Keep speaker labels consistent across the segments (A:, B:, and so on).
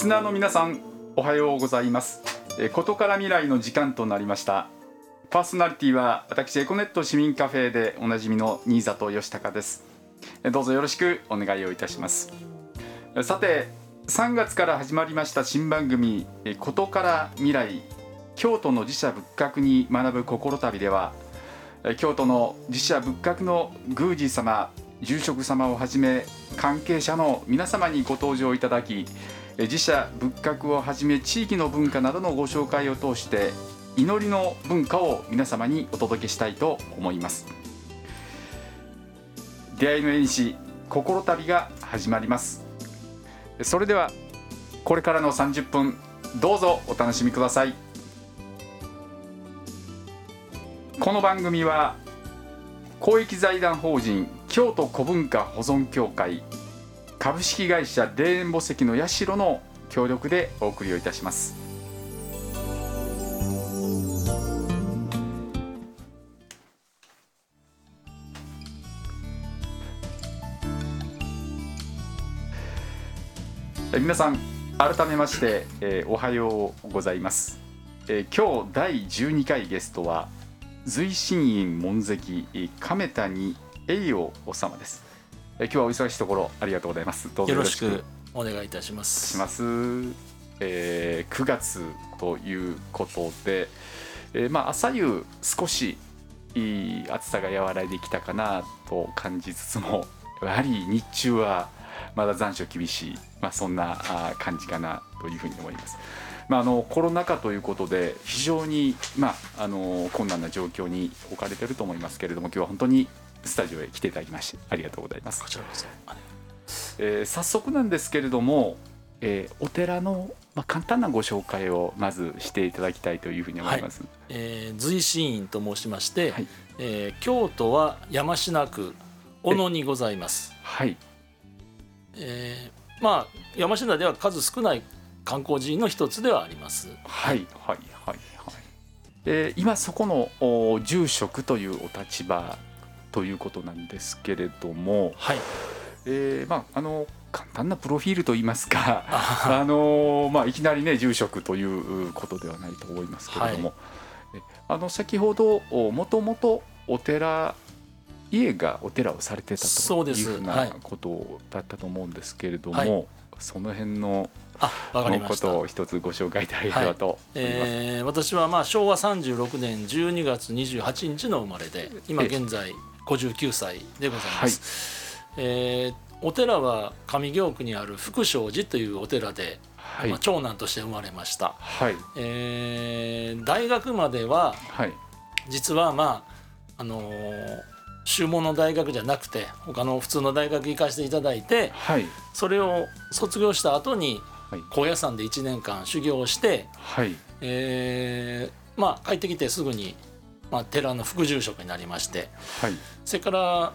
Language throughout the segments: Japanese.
A: スナーの皆さん、おはようございます。ことから未来の時間となりました。パーソナリティは私、エコネット市民カフェでおなじみの新里義孝です。どうぞよろしくお願いをいたします。さて、3月から始まりました新番組ことから未来、京都の寺社仏閣に学ぶ心旅では、京都の寺社仏閣の宮司様、住職様をはじめ関係者の皆様にご登場いただき、寺社仏閣をはじめ地域の文化などのご紹介を通して祈りの文化を皆様にお届けしたいと思います。出会いの縁し心旅が始まります。それではこれからの30分どうぞお楽しみください。この番組は公益財団法人京都古文化保存協会株式会社霊園墓石の社の協力でお送りをいたします。皆さん改めまして、おはようございます。今日第12回ゲストは随心院門跡亀谷栄養様です。今日はお忙しいところありがとうございます。どうぞよろしく
B: お願いいたします。
A: 9月ということで、朝夕少し暑さが和らいできたかなと感じつつも、やはり日中はまだ残暑厳しい、そんな感じかなというふうに思います。コロナ禍ということで非常に、困難な状況に置かれていると思いますけれども、今日は本当にスタジオへ来ていただきましてありがとうございます。
B: こちらこそ
A: 早速なんですけれども、お寺の、簡単なご紹介をまずしていただきたいというふうに思います。
B: 随心院と申しまして、
A: はい、
B: 京都は山科区小野にございます。
A: はい、
B: 山科では数少ない観光寺院の一つではあります。
A: はいはいはいはい。今そこの住職というお立場ということなんですけれども、
B: はい、
A: 簡単なプロフィールといいますかいきなりね住職ということではないと思いますけれども、先ほどもともと家がお寺をされてたというふうなことだったと思うんですけれども、その辺のことを一つご紹介いただければと思います。
B: 私は昭和36年12月28日の生まれで、今現在59歳でございます。お寺は上京区にある福祥寺というお寺で、長男として生まれました。大学までは、実は宗門の大学じゃなくて他の普通の大学行かせていただいて、それを卒業した後に高野山で1年間修行をして、帰ってきてすぐに、寺の副住職になりまして、それから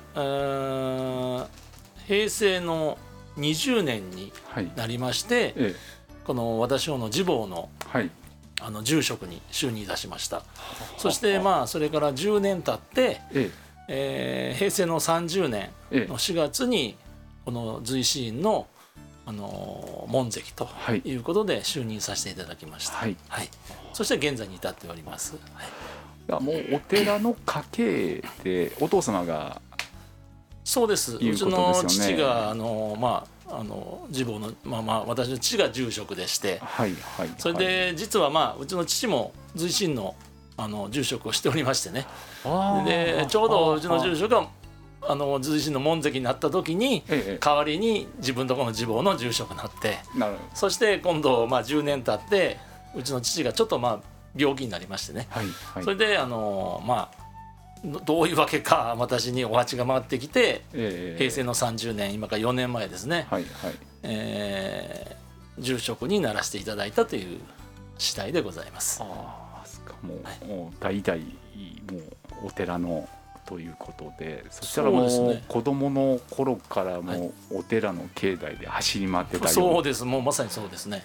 B: 平成の20年になりまして、この私の次坊の、住職に就任いたしました。そしてそれから10年経って、平成の30年の4月にこの随心院の門跡ということで就任させていただきました。そして現在に至っております。
A: もうお寺の家系でお父様が
B: そうです。うちの父が次坊の私の父が住職でして、それで実はうちの父も随心の住職をしておりましてね。でちょうどうちの住職が随心の門跡になった時に、代わりに自分のところの次坊の住職になって、そして今度10年経ってうちの父がちょっと病気になりましてね、それでどういうわけか私にお鉢が回ってきて、平成の30年今から4年前ですね、住職にならせていただいたという次第でございます。
A: もう代々もうお寺のということで、そしたらもう子供の頃からもうお寺の境内で走り回ってたような。
B: そうです。もうまさにそうですね。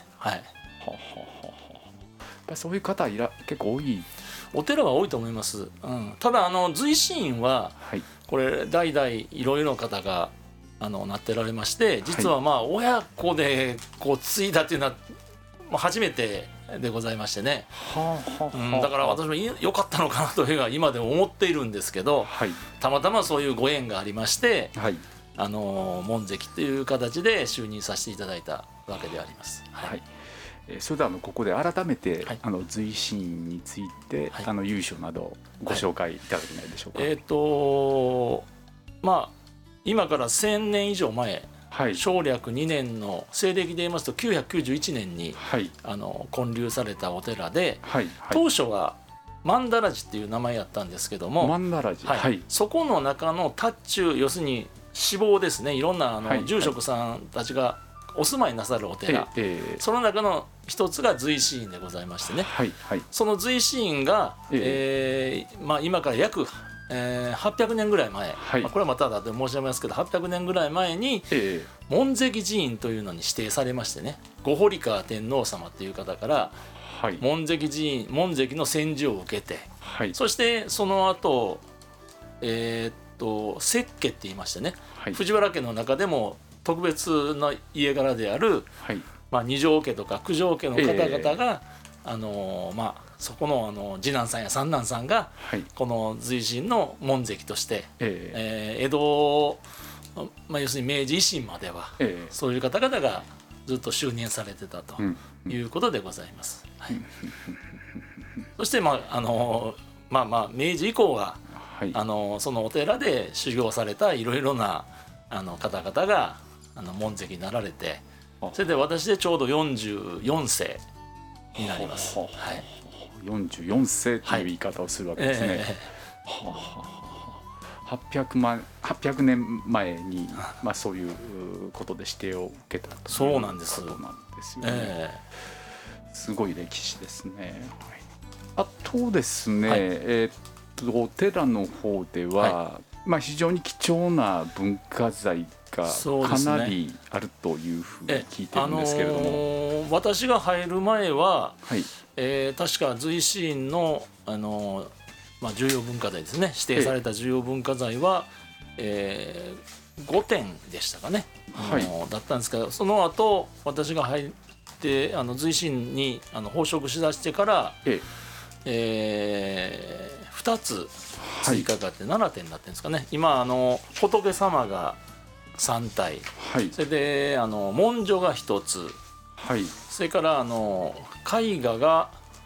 A: そういう方結構多い。
B: お寺は多いと思います。ただ随心院は、これ代々いろいろな方がなってられまして、実は親子でこう継いだっていうのは初めてでございましてね、だから私も良かったのかなというのは今でも思っているんですけど、はい、たまたまそういうご縁がありまして、はい、門跡という形で就任させていただいたわけであります。はい、
A: それではここで改めて、はい、随心院について、はい、由緒などご紹介いただけないでしょう
B: か。今から1000年以上前、はい、正暦2年の西暦で言いますと991年に、はい、建立されたお寺で、はいはい、当初は曼荼羅寺っていう名前やったんですけども、
A: 曼荼羅寺、
B: はい、そこの中の塔中、要するに志望ですね、いろんな住職さんたちがお住まいなさるお寺、その中の一つが随心院でございましてね、はいはい、その随心院が、今から約800年ぐらい前、はい、これはまただって申し上げますけど800年ぐらい前に、門跡寺院というのに指定されましてね、後堀川天皇様という方から、はい、門跡寺院、門跡の宣授を受けて、はい、そしてその後摂家って言いましてね、はい、藤原家の中でも特別な家柄である、はい、二条家とか九条家の方々が、そこの次男さんや三男さんが、はい、この随心の門跡として、江戸、要するに明治維新までは、そういう方々がずっと就任されてたということでございます。はい、そして明治以降は、はい、そのお寺で修行されたいろいろな方々が門跡になられて、それで私でちょうど44世になります。はい、
A: 44世という言い方をするわけですね。800年前に、そういうことで指定を受けたということなんですよね。すごい歴史ですね。あとですね、はい、お寺の方では、はい、非常に貴重な文化財がかなりあるというふうに聞いてるんですけれども、
B: 私が入る前は、はい、確か随心院の、重要文化財ですね、指定された重要文化財は、5点でしたかね、はい、だったんですけど、その後私が入って随心に奉職しだしてから、2つ追加があって7点になってるんですかね。今仏様が3体、はい、それで文書が1つ、はい、それから絵画が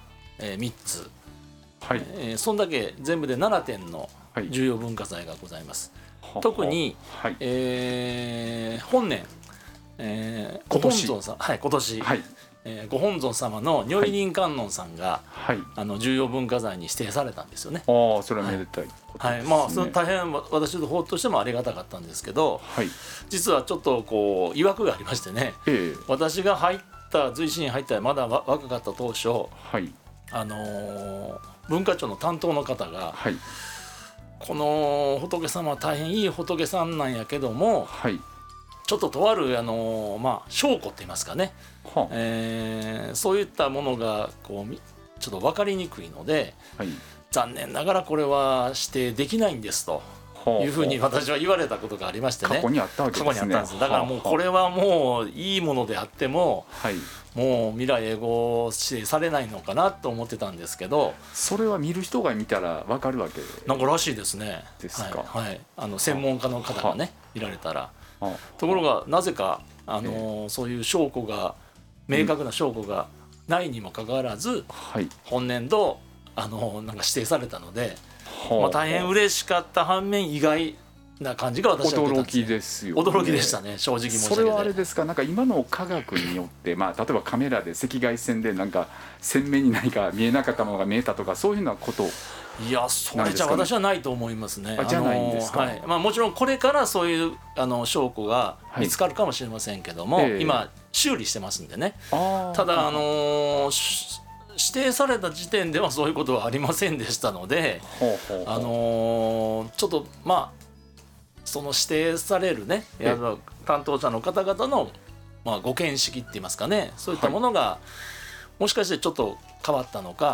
B: 3つ、はい、そんだけ全部で7点の重要文化財がございます。はい、特に、はい、本年、ご本尊さん、はい、今年、はい、ご本尊様の如意輪観音さんが、はい、重要文化財に指定されたんですよね。
A: ああ、それはめでたいことですね。
B: はい、それ大変私の方としてもありがたかったんですけど、はい、実はちょっとこう曰くがありましてね、私が随心に入ったまだ若かった当初、はい、文化庁の担当の方が、はい、この仏様は大変いい仏さんなんやけども、はい、ちょっととある証拠って言いますかね、そういったものがこうちょっと分かりにくいので、はい、残念ながらこれは指定できないんですというふうに私は言われたことがありましてね。
A: 過去にあったわけですね。
B: 過去にあったんです。だからもうこれはもういいものであっても、はい、もう未来永劫指定されないのかなと思ってたんですけど、
A: それは見る人が見たら分かるわけ
B: なんからしいですね。
A: ですか。
B: はい、専門家の方がね見られたら、ところがなぜかそういう証拠が明確な証拠がないにもかかわらず、はい、本年度なんか指定されたので、大変嬉しかった反面意外な感じが私は受けたんです、ね、
A: 驚きですよね。
B: 驚きでしたね、正直申し上げて。
A: それはあれですか、なんか今の科学によって、例えばカメラで赤外線でなんか鮮明に何か見えなかったものが見えたとか、そういうようなこと
B: いや、それじゃ私はないと思いますね。
A: じゃないんですか。
B: はい、もちろんこれからそういう証拠が見つかるかもしれませんけども、今修理してますんでね。ただ指定された時点ではそういうことはありませんでしたので、ちょっとその指定されるね担当者の方々のご見識って言いますかね、そういったものがもしかしてちょっと変わったのか、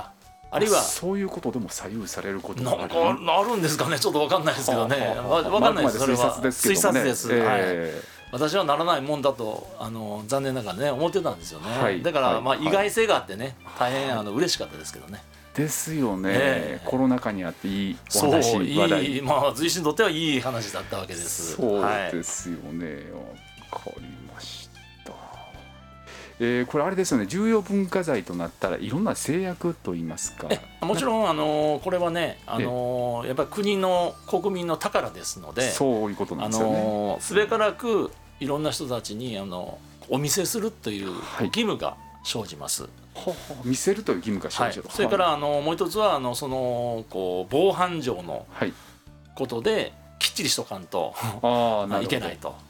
B: あるいは
A: そういうことでも左右されることが
B: なんかあるんですかね、ちょっと分かんないですけどね、分かんないです、それは推察です、私はならないもんだと残念ながらね思ってたんですよね、だから意外性があってね、大変嬉しかったですけどね。
A: ですよね、コロナ禍にあっていいお話、話題、
B: 随心にとってはいい話だったわけです。
A: そうですよね、わかりました。これあれですよね、重要文化財となったらいろんな制約といいますか、
B: もちろんこれはねやっぱり国の国民の宝ですので、
A: そういうことなんですよね。
B: すべからくいろんな人たちにお見せするという義務が生じます。
A: 見せるという義務が生じる、
B: それからもう一つは防犯上のことできっちりしとかんといけないと、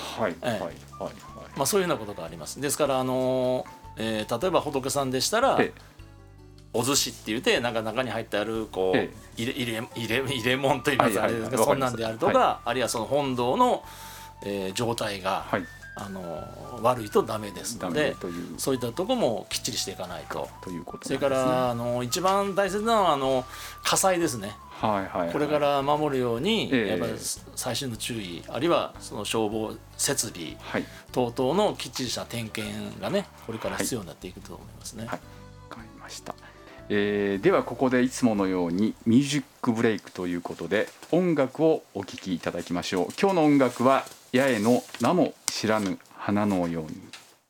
B: そういうようなことがあります。ですから例えば仏さんでしたらお寿司って言って中に入ってある入れ物といいますか、そんなんであるとか、あるいはその本堂の状態が悪いとダメですので、そういったところもきっちりしていかないと。それから一番大切なのは火災ですね。これから守るようにやっぱり細心の注意、あるいはその消防設備等々のきっちりした点検がね、これから必要になっていくと思いますね。
A: わかりました。ではここでいつものようにミュージックブレイクということで音楽をお聴きいただきましょう。今日の音楽は八重の名も知らぬ花のように。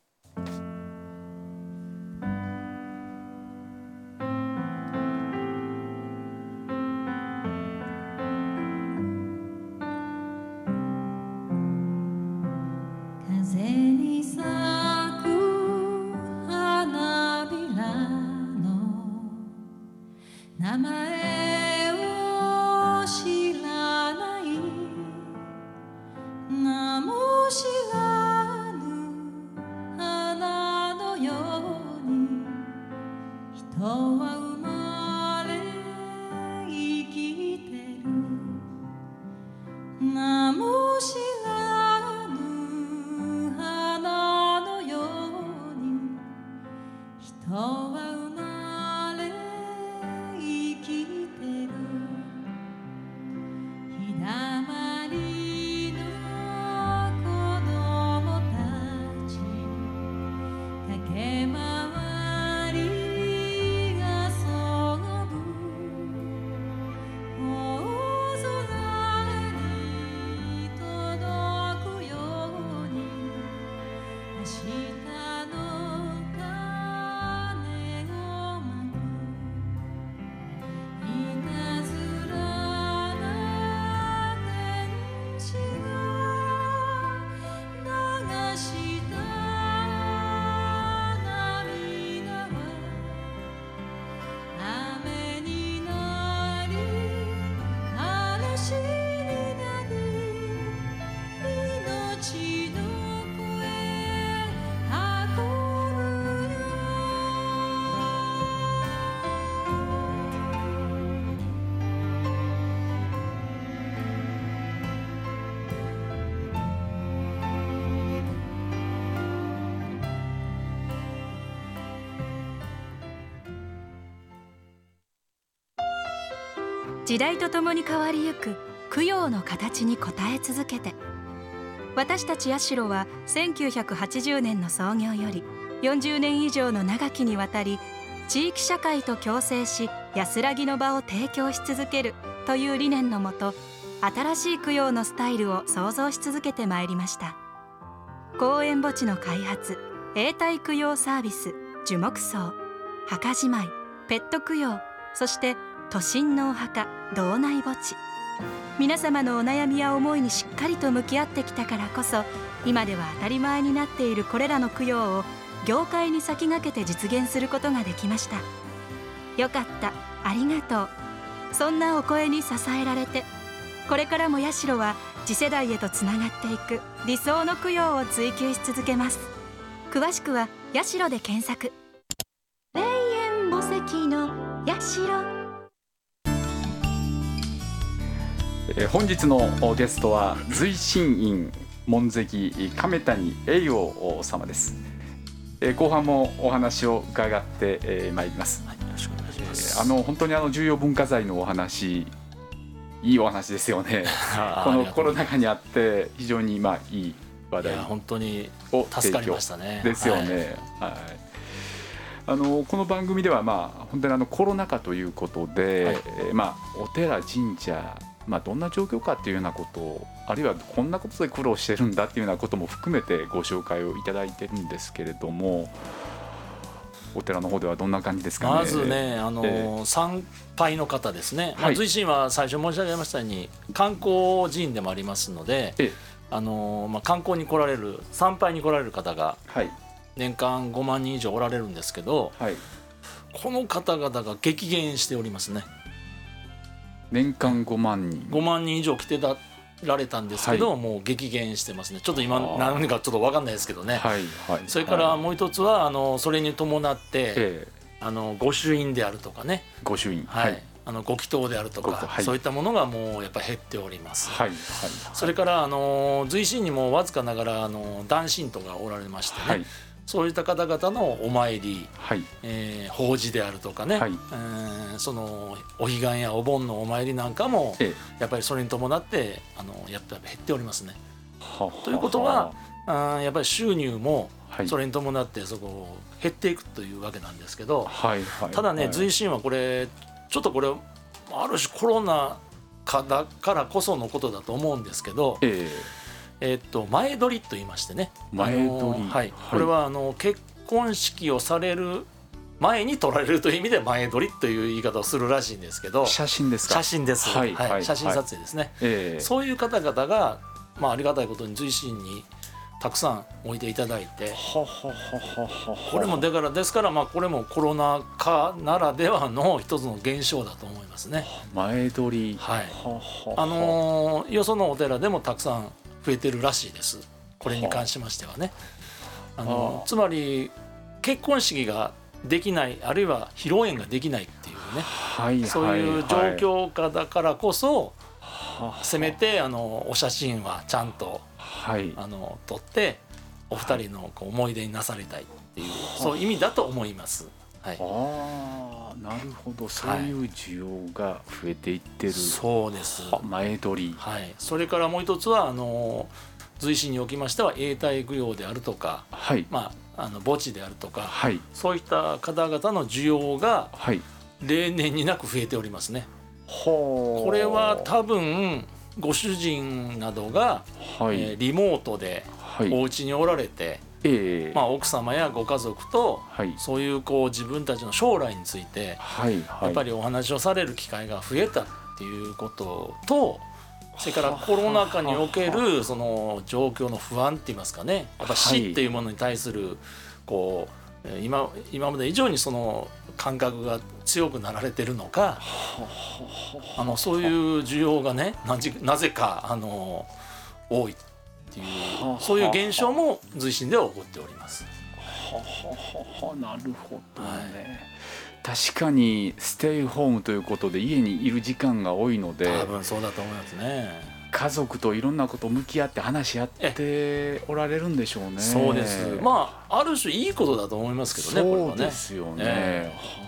C: 風に咲く花びらの名前を知らない名も知らぬ花のように人は生まれ生きてる名も知らぬ花のように人は生まれ生きてる日だまりの子供たち駆け回りがそぶ大空に届くように明日の種をまくいたずらな天使が流した涙は雨になり嵐になり命の声運ぶの
D: 時代とともに変わりゆく供養の形に応え続けて、私たち社は1980年の創業より40年以上の長きにわたり、地域社会と共生し安らぎの場を提供し続けるという理念のもと、新しい供養のスタイルを創造し続けてまいりました。公園墓地の開発、永代供養サービス、樹木葬、墓じまい、ペット供養、そして都心のお墓、道内墓地、皆様のお悩みや思いにしっかりと向き合ってきたからこそ、今では当たり前になっているこれらの供養を業界に先駆けて実現することができました。よかった、ありがとう、そんなお声に支えられて、これからも社は次世代へとつながっていく理想の供養を追求し続けます。詳しくは社で検索。霊園墓石の社。
A: 本日のゲストは随心院門跡亀谷栄養様です。後半もお話を伺ってまいります。
B: よろしくお願いします。
A: 本当に重要文化財のお話、いいお話ですよね。このコロナ禍にあって非常にいい話題を
B: 本当に助かりましたね。
A: ですよね。この番組では本当にコロナ禍ということで、お寺神社、どんな状況かっていうようなことを、あるいはこんなことで苦労してるんだっていうようなことも含めてご紹介をいただいてるんですけれども、お寺の方ではどんな感じですかね。
B: まずね、参拝の方ですね、随神は最初申し上げましたように観光寺院でもありますので、観光に来られる、参拝に来られる方が年間5万人以上おられるんですけど、この方々が激減しておりますね。
A: 年間5万
B: 人以上来てられたんですけど、もう激減してますね。ちょっと今何かちょっと分かんないですけどね。それからもう一つはそれに伴って、御朱印であるとかね、
A: 御朱印、
B: ご祈祷であるとか、そういったものがもうやっぱり減っております。それから随神にもわずかながら男信徒がおられましてね、そういった方々のお参り、法事であるとかね、そのお彼岸やお盆のお参りなんかもやっぱりそれに伴ってやっぱり減っておりますね。ということはやっぱり収入もそれに伴ってそこ減っていくというわけなんですけど、ただね、随神はこれちょっとこれある種コロナ禍だからこそのことだと思うんですけど、前撮りと言いましてね、これは結婚式をされる前に撮られるという意味で前撮りという言い方をするらしいんですけど、
A: 写真ですか。
B: 写真です、写真撮影ですね。そういう方々が、ありがたいことに随神にたくさん置いていただいて、これもですからこれもコロナ禍ならではの一つの現象だと思いますね。
A: 前撮り、
B: よそのお寺でもたくさん増えてるらしいです。これに関しましてはね、つまり結婚式ができない、あるいは披露宴ができないっていうね、そういう状況下だからこそ、せめてお写真はちゃんと撮ってお二人の思い出になさりたいっていう、そういう意味だと思います。なる
A: ほど、そういう需要が増えていってる。
B: そうです。
A: 前撮り。
B: それからもう一つは随神におきましては永代供養であるとか、墓地であるとか、そういった方々の需要が例年になく増えておりますね。これは多分ご主人などが、リモートでお家におられて、奥様やご家族と、そういう自分たちの将来について、やっぱりお話をされる機会が増えたっていうことと、それからコロナ禍におけるその状況の不安って言いますかね、やっぱ死っていうものに対する今まで以上にその感覚が強くなられてるのか、そういう需要がね、なぜか多いっていう、そういう現象も随神では起こっております。
A: なるほどね。確かにステイホームということで家にいる時間が多いので、
B: 多分そうだと思いますね。
A: 家族といろんなことを向き合って話し合っておられるんでしょうね。
B: そうです。ある種いいことだと思いますけどね。
A: そうですよね。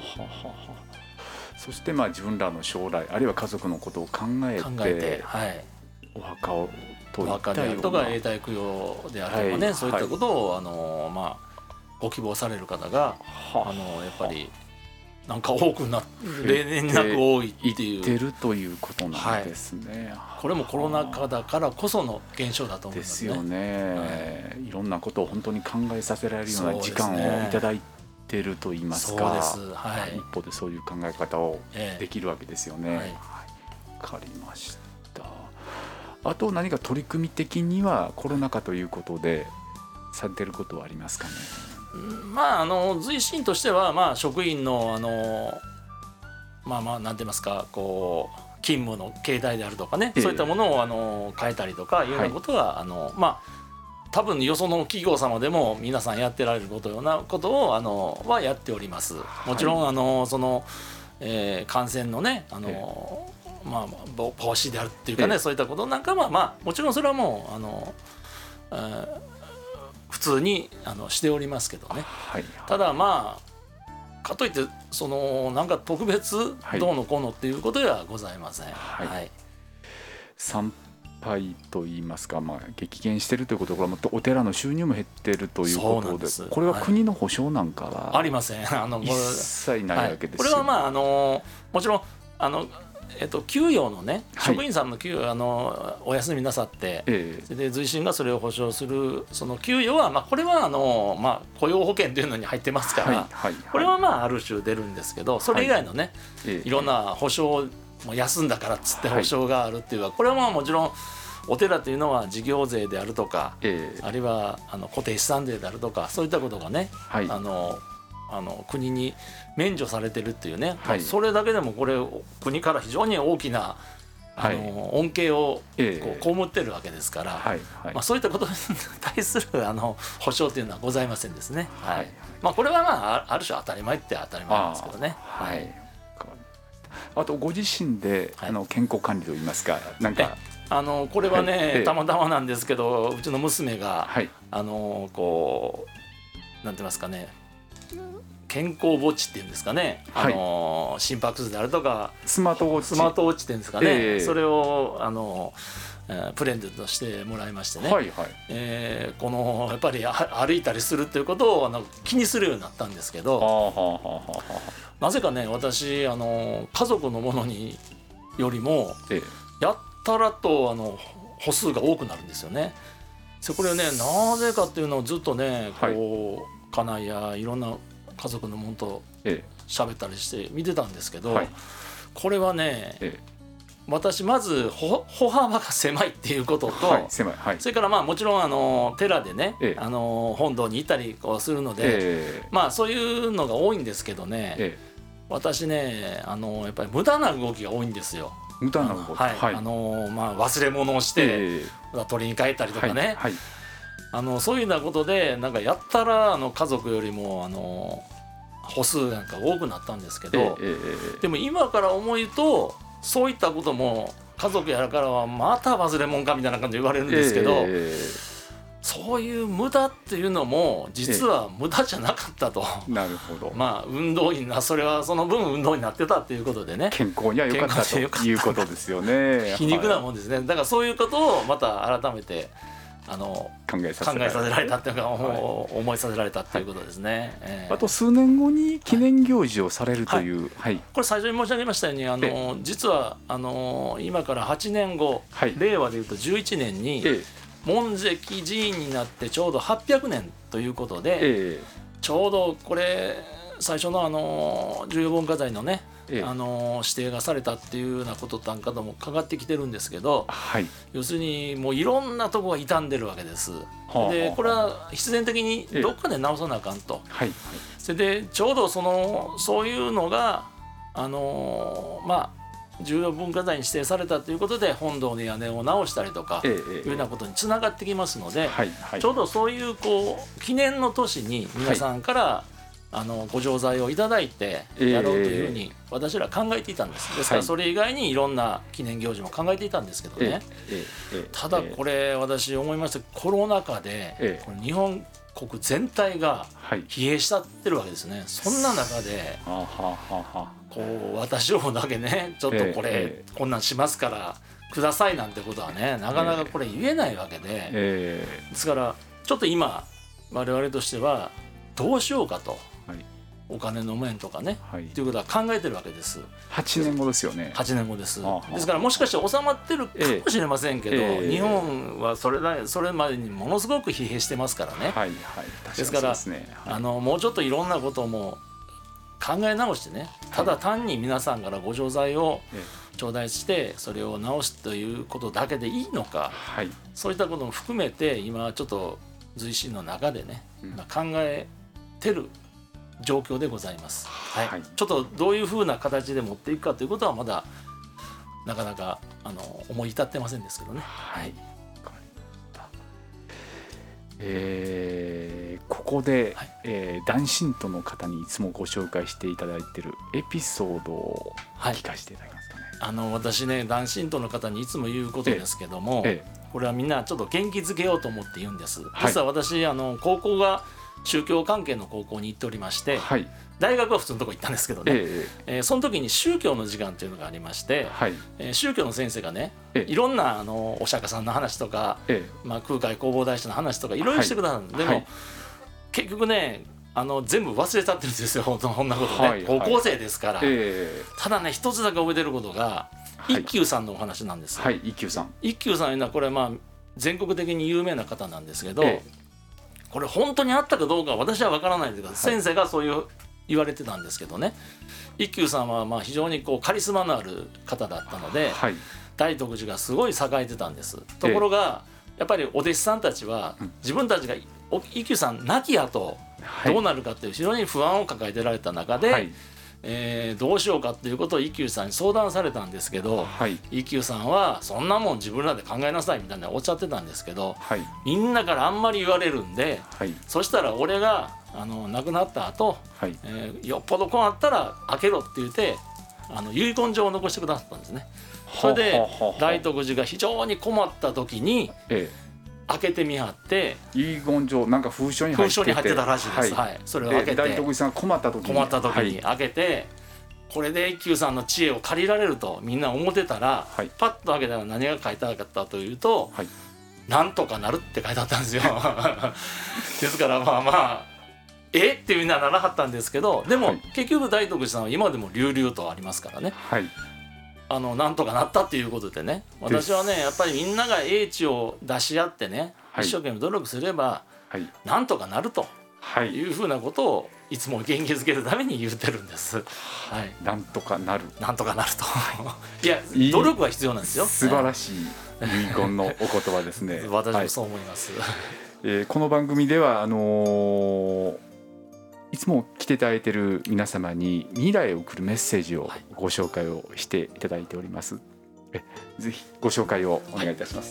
A: そして自分らの将来、あるいは家族のことを考えてお墓をといったような、
B: とか永代供養であるとかね、そういったことをご希望される方がやっぱりなんか多く例年なく多いっていう、
A: 言ってるということなんですね。
B: これもコロナ禍だからこその現象だと思いますね。
A: ですよね。いろんなことを本当に考えさせられるような時間をいただいてると言いますか、一方でそういう考え方をできるわけですよね。わかりました。あと何か取り組み的にはコロナ禍ということでされてることはありますかね。
B: 随神としては職員のなんて言いますか、勤務の形態であるとかね、そういったものを変えたりとかいうようなことは、多分よその企業様でも皆さんやってられるようなことをはやっております。もちろんその、感染のね防止であるっていうかね、そういったことなんかはもちろんそれはもう普通にしておりますけどね。ただかといってなんか特別どうのこうのっていうことではございません。
A: 参拝といいますか、激減しているということからお寺の収入も減っているということで、これは国の保証なんかは
B: ありません。
A: 一切ないわけですよ。
B: これはもちろん給与のね、職員さんの給与お休みなさって、で随心がそれを保証するその給与は、これは雇用保険というのに入ってますから、これはある種出るんですけど、それ以外のね、いろんな保証も休んだからっつって保証があるっていうのは、これはもちろんお寺というのは事業税であるとか、あるいは固定資産税であるとか、そういったことがね、国に免除されてるっていうね、それだけでもこれ国から非常に大きな恩恵をこう被ってるわけですから、そういったことに対する保証というのはございませんですね。これはある種当たり前って当たり前なんですけどね。
A: あとご自身で健康管理といいますか、なんか
B: これはね、たまたまなんですけど、うちの娘がこうなんて言いますかね、健康ウォッチっていうんですかね、心拍数であるとか
A: スマートウォッチ
B: っていうんですかね、それをプレゼントしてもらいましてね、やっぱり歩いたりするということを気にするようになったんですけど、なぜかね、私家族のものによりもやったらと歩数が多くなるんですよね。これをね、なぜかっていうのをずっとね、こう家内やいろんな家族のものと喋ったりして見てたんですけど、これはね、私まず歩幅が狭いっていうことと、それからもちろん寺でね、本堂に行ったりするので、そういうのが多いんですけどね、私ねやっぱり無駄な動きが多いんですよ。
A: 無駄な動き、
B: 忘れ物をして、取りに帰ったりとかね、そういうようなことでなんかやったら家族よりも歩数なんか多くなったんですけど、でも今から思うとそういったことも家族やからはまた忘れ物かみたいな感じで言われるんですけど、そういう無駄っていうのも実は無駄じゃなかったと。
A: なるほど。
B: 運動にそれはその分運動になってたっていうことでね、
A: 健康には良かったということですよね。
B: 皮肉なもんですね。だからそういうことをまた改めて考えさせられたっていうか、思いさせられたっていうことですね。
A: あと数年後に記念行事をされるという、
B: これ最初に申し上げましたように実は今から8年後、令和でいうと11年に門跡寺院になってちょうど800年ということで、ちょうどこれ最初の重要文化財のね、指定がされたっていうようなことなんかともかかってきてるんですけど、要するにもういろんなとこが傷んでるわけです。でこれは必然的にどっかで直さなあかんと。それでちょうどそういうのが重要文化財に指定されたということで本堂の屋根を直したりとかいうようなことにつながってきますので、ちょうどそういう記念の年に皆さんからご錠剤をいただいてやろうというふうに私ら考えていたんです。ですからそれ以外にいろんな記念行事も考えていたんですけどね、ただこれ私思いました。コロナ禍でこれ日本国全体が疲弊しちゃってるわけですね。そんな中で私をだけね、ちょっとこんなんしますからくださいなんてことはね、なかなかこれ言えないわけで、ですからちょっと今我々としてはどうしようかと、お金の面とかね、ということは考えてるわけです。
A: 8年後ですよね。
B: 8年後です。ですからもしかして収まってるかもしれませんけど、日本はそれまでにものすごく疲弊してますからね。ですからもうちょっといろんなことも考え直してね、ただ単に皆さんからご錠剤を頂戴してそれを直すということだけでいいのか、そういったことも含めて今ちょっと随心の中でね、考えてる状況でございます。ちょっとどういうふうな形で持っていくかということはまだなかなか思い至ってませんですけどね。
A: ここで、男信徒の方にいつもご紹介していただいているエピソードを聞かせていただけますかね。
B: 私ね、男信徒の方にいつも言うことですけども、これはみんなちょっと元気づけようと思って言うんです。実は私高校が宗教関係の高校に行っておりまして、
A: はい、
B: 大学は普通のとこ行ったんですけどね、その時に宗教の時間というのがありまして、はい、宗教の先生がね、いろんなお釈迦さんの話とか、空海弘法大師の話とかいろいろしてくださるんで、でも、結局ね全部忘れちゃってるんですよそんなことね、高校生ですから、ただね一つだけ覚えてることが、一休さんのお話なんです。
A: はい、一休さん
B: というのはこれ全国的に有名な方なんですけど、これ本当にあったかどうか私は分からないんですけど、先生がそういう言われてたんですけどね、一休さんは非常にカリスマのある方だったので、大徳寺がすごい栄えてたんです。ところがやっぱりお弟子さんたちは自分たちが一休さん亡き後どうなるかっていう非常に不安を抱えてられた中で、どうしようかっていうことを一休さんに相談されたんですけど、一休さんはそんなもん自分らで考えなさいみたいなおっしゃってたんですけど、みんなからあんまり言われるんで、そしたら俺が亡くなった後、よっぽどこうなったら開けろって言って遺言状を残してくださったんですね。それで大徳寺が非常に困った時に開けてみはって、
A: 遺言状なんか封書に入って
B: たらしいです。それを開けて
A: 大徳寺さんが困った時
B: に開けて、これで一休さんの知恵を借りられるとみんな思ってたら、パッと開けたら何が書いてあったというと、なんとかなるって書いてあったんですよですからってみんなならはったんですけど、でも、結局大徳寺さんは今でも隆々とありますからね、なんとかなったっていうことでね、私はねやっぱりみんなが英知を出し合ってね、一生懸命努力すれば、なんとかなるというふうなことをいつも元気づけるために言ってるんです。
A: なんとかなる
B: なんとかなるといや努力は必要なんですよ。
A: 素晴らしい遺言のお言葉ですね
B: 私もそう思います、
A: この番組ではいつも来ていただいている皆様に未来を送るメッセージをご紹介をしていただいております。ぜひご紹介をお願いいたします。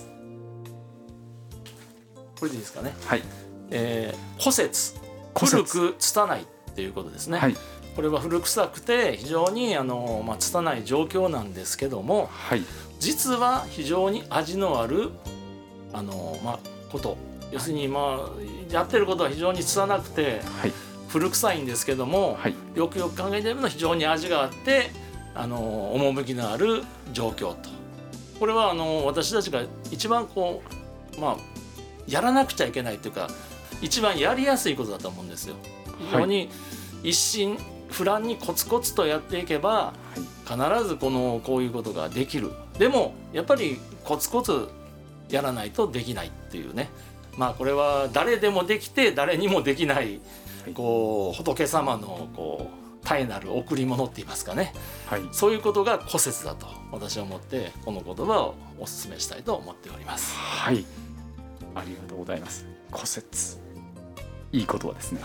B: これでいいですかね。
A: 古
B: 説古く拙いっていうことですね。これは古臭くて非常に拙い状況なんですけども、実は非常に味のあること、要するにやってることは非常に拙くて、古臭いんですけども、よくよく考えてみると非常に味があって趣のある状況と、これは私たちが一番やらなくちゃいけないというか一番やりやすいことだと思うんですよ。非常に一心不乱にコツコツとやっていけば、必ずこういうことができる。でもやっぱりコツコツやらないとできないっていうね、これは誰でもできて誰にもできない仏様の絶えなる贈り物って言いますかね、そういうことが古説だと私は思ってこの言葉をお勧めしたいと思っております。
A: ありがとうございます。古説、いい言葉ですね。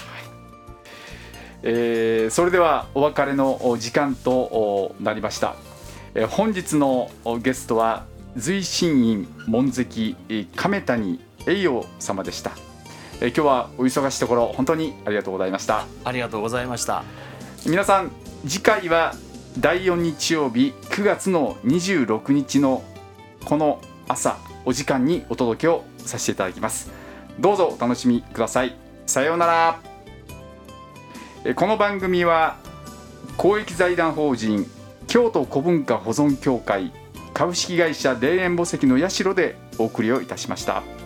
A: それではお別れの時間となりました。本日のゲストは随心院門跡亀谷栄養様でした。今日はお忙しいところ本当にありがとうございました。
B: ありがとうございました。
A: 皆さん、次回は第4日曜日9月の26日のこの朝お時間にお届けをさせていただきます。どうぞお楽しみください。さようなら。この番組は公益財団法人京都古文化保存協会株式会社霊園墓石の社でお送りをいたしました。